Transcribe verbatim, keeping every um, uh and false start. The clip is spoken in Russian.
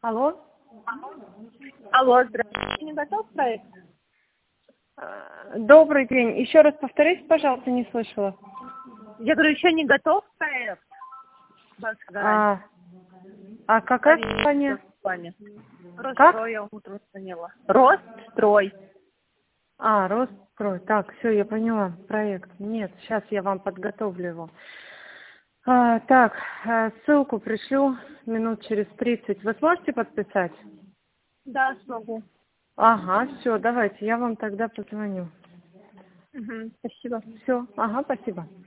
Алло? Алло, здравствуйте, не готов проект? Э, Добрый день. Еще раз повторите, пожалуйста, не слышала. Я говорю, еще не готов проект? А, а какая компания? Как? Рострой, я утром звонила. Рострой. А, Рострой. Так, все, я поняла. Проект. Нет, сейчас я вам подготовлю его. А, так, э, ссылку пришлю минут через тридцать. Вы сможете подписать? Да, смогу. Ага, все, давайте, я вам тогда позвоню. Угу, спасибо. Все, ага, спасибо.